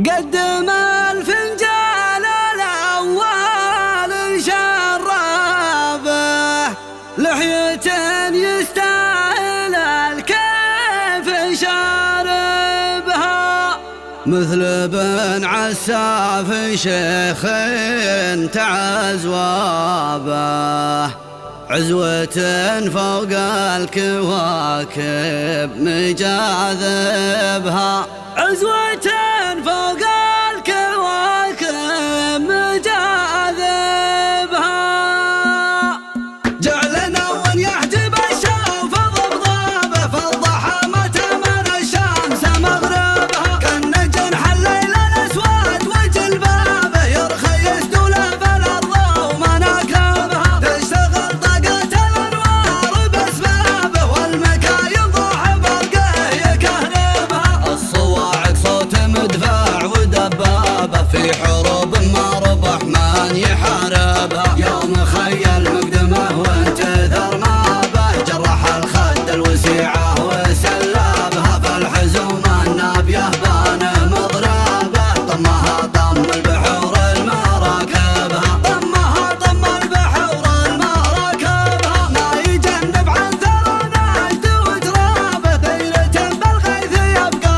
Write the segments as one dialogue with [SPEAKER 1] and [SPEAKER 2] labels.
[SPEAKER 1] قدم الفنجان الأول شربه، لحية يستاهل الكيف شاربها، مثل بن عساف شيخ تعز وابه، عزوة فوق الكواكب مجاذبها، عزوة فوق الكواكب مجاذبها. جعلنا وان يحجب الشوف ضبضابه، في الضحى متى من الشمس مغربها، كالنجم حل الليل الاسود وجلبابه، يرخي يستولف الارض ومناكبها، تشتغل طاقة الانوار باسبابه، والمكاين ضاح برقه يكهربها، الصواعق صوت مدفع ودبابه، في حروب ما ربح من يحاربها، يوم خيل مقدمه وانتثر مابه، جرح الخد الوسيعه وسلابها، فالحزوم النابيه بان مضربه، طمها طم البحور المراكبها، طمها طم البحور المراكبها، ما يجنب عن ثرى نجد وترابه، ثيرة بالغيث يبقى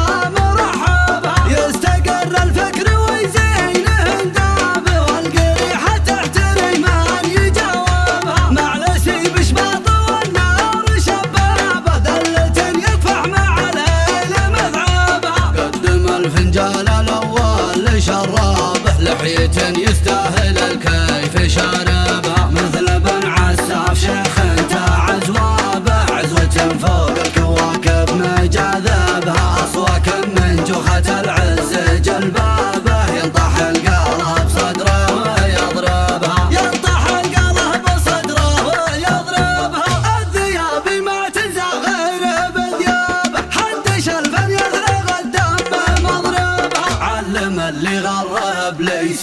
[SPEAKER 1] مرحبها، يستقر الفكر ويزينه اندابه، والقريحه تحتري من يجاوبها، معلسي بشباط والنار شبابه، دلة يدفع مع الليل مذعبها، قدم الفنجان الاول شرابه، لحية يستاهل الكيف شاربها، مثل بن عساف شيخ تعز وابه، عزوة فوق الكواكب مجاذبها، اصوك من جوخة العز جلبابه، ينطح القلب صدره ويضربها، ينطح القلب صدره ويضربها، الذياب ما تنزع غير بذيابه، حدش الفن يزرق الدم مضربها، علم اللي غرب ليس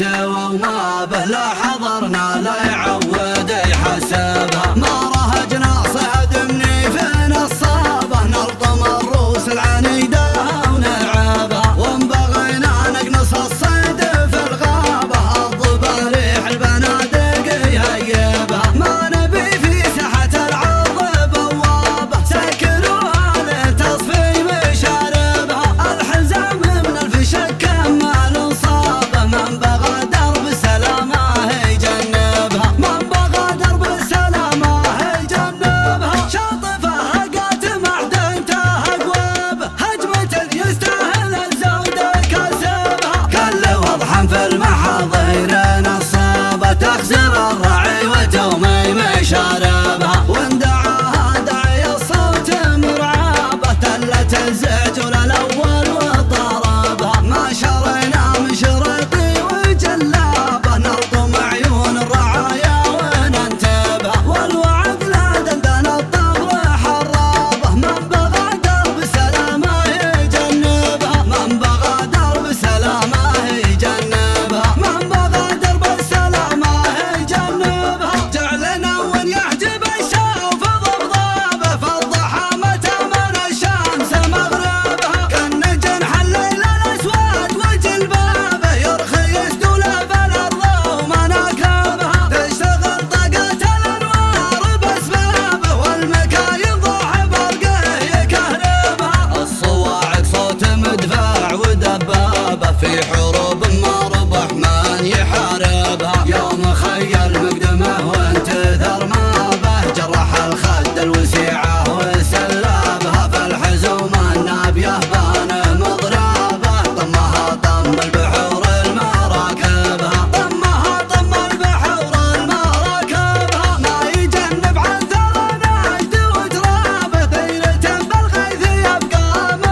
[SPEAKER 1] وما به، لا حضرنا لا يعود يحسبها، ما رهجنا صعد منيفين الصابه، نلطم الروس العنيده ونلعبها، وان بغينا نقنص الصيد في الغابه، الضباريح البنادق يهيبها، ما نبي في ساحه العرض بوابه، سكروها لتصفي مشاربها، الحزام من الفشك كمال صابه، من بغى درب السلامه يجنبها، من بغى درب السلامه يجنبها، شاطفها قاتم احدنتها قوابه، هجمة يستاهل الزود كسبها، كل وضحا في المحاضير نصابه، تخزر الرعي وتومي مشاربها، وان دعاها داعي الصوت مرعابه، تلت الزجل الاول وضربها، ما شرنا من شرقي وجلابه، نلطم عيون الرعايا وننتبه، والوعد لا دندن الطبر حرابه، من بغى درب سلامه يجنبها، من بغى درب سلامه يجنبها، من بغى درب السلامه يجنبها، جعلنا وان يحجب الشوف ضبضابه، في الضحى متى من الشمس مغربها، كالنجم حل الليل الاسود وجلبابه، يرخي يستولف الارض ومناكبها، تشتغل طاقة الانوار باسبابه، والمكاين ضاح برقه يكهربها، الصواعق صوت مدفع ودبابه، في حروب ما ربح من يحاربها، يوم خيل مقدمه وانتثر مابه، جرح الخد الوسيعه وسلابها، فالحزوم النابيه بان مضربه، طمها طم البحور المراكبها، طمها طم البحور المراكبها، ما يجنب عن ثرى نجد وترابه، ثيرة بالغيث يبقى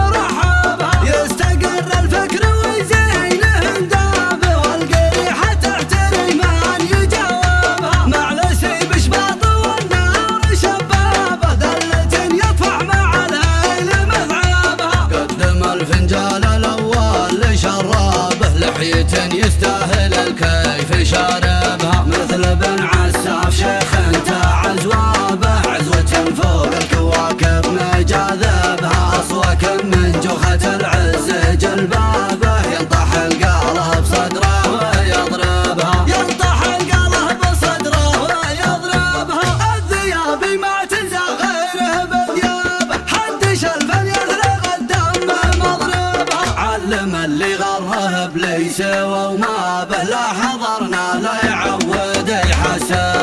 [SPEAKER 1] مرحبها، يستقر الفكر ويزينه اندابه، والقريحه تحتري من يجاوبها، معلسي بشباط والنار شبابه، دلة يدفع مع الليل مذعبها، قدم الفنجان الاول شرابه، لحية يستاهل الكيف شاربها، مثل بن عساف شيخ تعز وابه، عزوة فوق الكواكب مجاذبها، اصوك من جوخة العز جلبابه، ينطح القلب الظالم اللي غره ابليس وما به لا حضرنا لا يعود يحسن.